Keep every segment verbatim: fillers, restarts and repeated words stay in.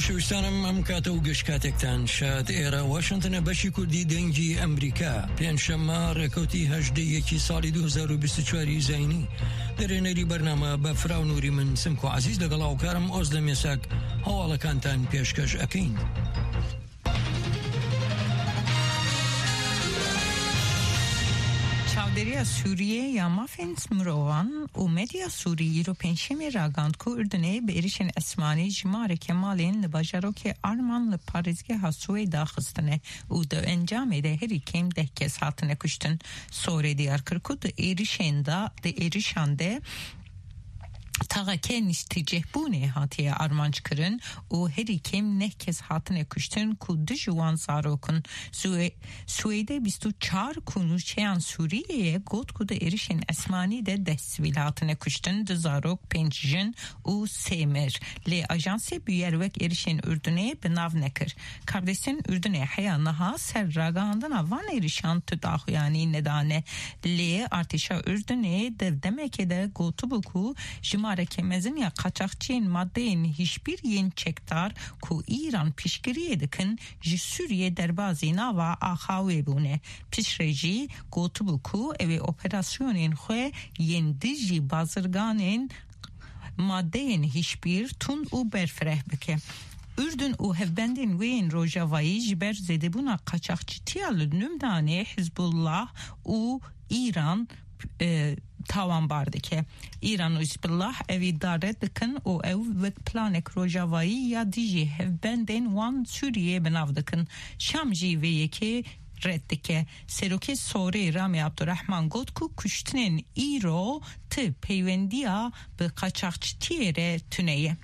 خۆشەویستانم ئەم کاتە و گەشت کاتێکتان شاد ئێرە واشنتنە بەشی کوردی دەنگی ئەمریکا پێنجشەممە ڕێکەوتی هەژدەیەکی ساڵی دوو هەزار و بیست و چوار زاینی دەرێنەری بەرنامە بە فراونووری من سمکۆ عەزیز لەگەڵ هاوکارم ئۆزلە مێساک هەواڵەکانتان پێشکەش ئەکەین. چاودێریە سووریە یا مافێنس مرۆڤان و مێدیا سووری îro pênşemê ragand ku Urdunê bi êrişên esmanî ji mareke malên li bajarokê Arman li parêzgeha Swêd daxistine û di encamê de herî kêm deh kes hatine kuştin. Sorê diyar kir ku di êrişên da di êrişan de تاغاکه نیستیجهبونه هاتیه آرمانج کرن و هری کم نه کس هاتنه کشتن که دو جوان زاروکن سویده بیست و چار کنوچیان سوریه گوت که ده ایرشن اسمانی ده ده سویل هاتنه کشتن ده زاروک پنج جن و سیمر لی اجانسی بیاروک ایرشن اردنه بناو نکر کاردستین اردنه حیانها سر راگاندن وان ایرشان تداخیانی ندانه لی ارتشا اردنه ده دمکه ده گوتو بکو جمع Harekemezin ya kaçakçıyın maddeyin hiçbir yeni çektar ku İran pişkiriye dikin ji Suriye derbazina ve ahawe bune. Pişreji gotubu ku evi operasyonun xwe yendi ji bazırganın maddeyin hiçbir tun u berfreh bike. Ürdün û hevbendên wê yên Rojavayî ji ber zêdebûna qaçaxçîtiya li Nûmdanê Hizbullah û İran e, tavan bardike. İran û Hizbullah evî daret dikin û ew wek planek Rojavayî ya dijî hevbendên wan Sûriyê binav dikin. Şam jî vê yekê red dike. Serokê Sorê Rami Abdurrahman got ku kuştinên îro ti peywendiya bi qaçaxçîtiyê re tuneye.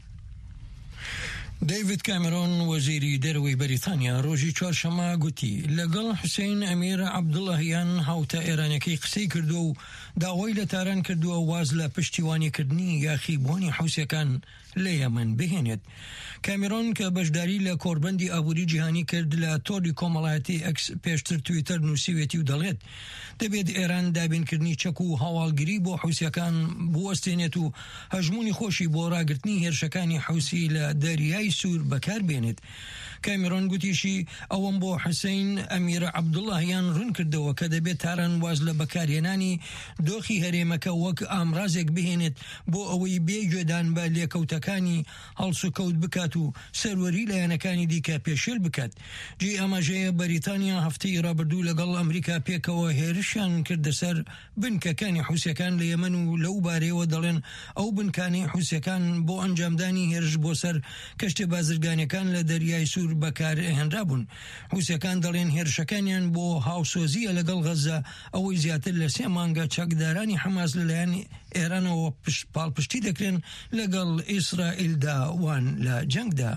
دەیڤید کامێرۆن وەزیری دەرەوەی بەریتانیا ڕۆژی چوارشەممە گوتی لەگەڵ حوسێن ئەمیر عەبدوڵڵاهیان هاوتە ئێرانەکەی قسەی کردو و داوای لە تاران کردووە واز لە پشتیوانیکردنی یاخیبوونی حوسەکان لە یەمەن بهێنێت. کامێرۆن کە بەشداری لە کۆربەندی ئابووری جیهانی کرد لە تۆری کۆمەڵایەتی ئەکس پێشتر تویتەر نووسیوێتی و دەڵێت دەبێت ئێران دابینکردنی چەک و هەواڵگیری بۆ حوسەکان بوەستێنێت و هەژمونی خۆشی بۆ ڕاگرتنی هێرشەکانی حوسی لە دەریای سوور بەکار بێنێت. کامێرۆن گوتیشی ئەوەم بۆ حوسێن ئەمیر عەبدوڵڵاهیان ڕوون کردەوە کە دەبێت تاران واز لە بەکارهێنانی دۆخی هەرێمەکە وەک ئامڕازێک بهێنێت بۆ ئەوەی بێگوێدان بە لێکەوتەکانی هەڵسوکەوت بکات و سەروەری لایەنەکانی دیکە پێشێل بکات. جێ ئەماژەیە بەریتانیا هەفتەی ڕابردوو لەگەڵ ئەمریکا پێکەوە هێرشیان کردە سەر بنکەکانی حوسەکان لە یەمەن و لەو بارەیەوە دەڵێن ئەو بنکانی حوسەکان بۆ ئەنجامدانی هێرش بۆ سەر کەشتە بازرگانیەکان لە دەریای سوور بەکار هێنرابوون. حوسەکان دەڵێن هێرشەکانیان بۆ هاوسۆزیە لەگەڵ غەزە ئەوەی زیاتر لە سێ مانگە چەکدارانی حەماس لەلایەن ئێرانەوە پاڵپشتی دەکرێن لەگەڵ ئیسرائیلدا وان لە جەنگدا.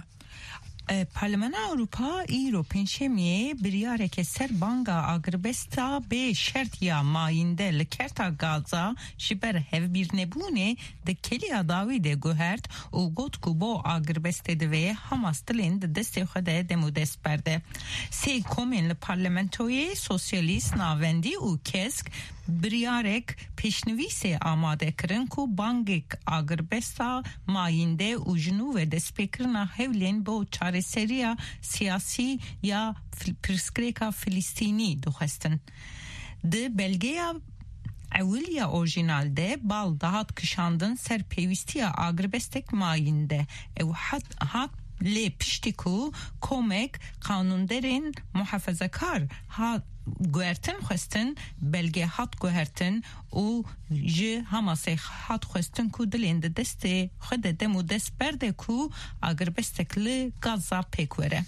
Parlamena Avrupa îro pênşemiyê biryareke ser banga agrbesta bê şertiya mayînde li kerta Gaza ji ber hevbîrnebûnê di keliya dawî de guhert û got ku bo agrbestê divê Hamas dilên di destê xwe de dem û dest berde. Sê komên li parlamentoyê sosyalîst navendî û kesk biryarek pêşnivîsê amade kirin ku bangek agrbesta mayînde û ji nû ve destpêkirina hewlên bo çareseriya siyasî ya pirsgirêka Filîstînî dixwestin. Di belgeya Ewiliya orijinal de bal dahat kişandin ser pêwîstiya agrbestek mayînde ew hat hat lê piştî ku komek qanûnderên muhafezekar hat guhertin xwestin belge hat guhertin û ji Hamasê hat xwestin ku dilên di destê xwe de dem û dest berde ku agrbestek li Gaza pêk were.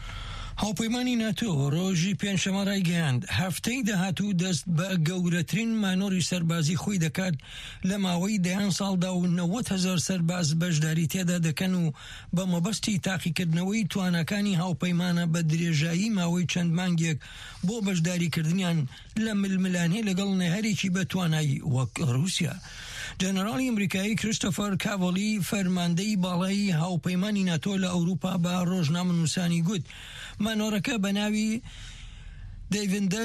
هاوپەیمانی ناتۆ ڕۆژی پێنجشەممە ڕایگەیاند هەفتەی داهاتوو دەست بە گەورەترین مانۆری سەربازی خۆی دەکات لە ماوەی دەیان ساڵدا و نەوەت هەزار سەرباز بەشداری تێدا دەکەن و بە مەبەستی تاقیکردنەوەی توانەکانی هاوپەیمانە بە درێژایی ماوەی چەند مانگێک بۆ بەشداریکردنیان لە ململانێ لەگەڵ نەهەرێکی بە توانایی وەک رووسیا. جەنەراڵی ئەمریکایی کریستۆفەر کاڤۆلی فەرماندەی باڵای هاوپەیمانی ناتۆ لە ئەوروپا بە ڕۆژنامەنووسانی گوت مانۆرەکە بە ناوی دەیڤندە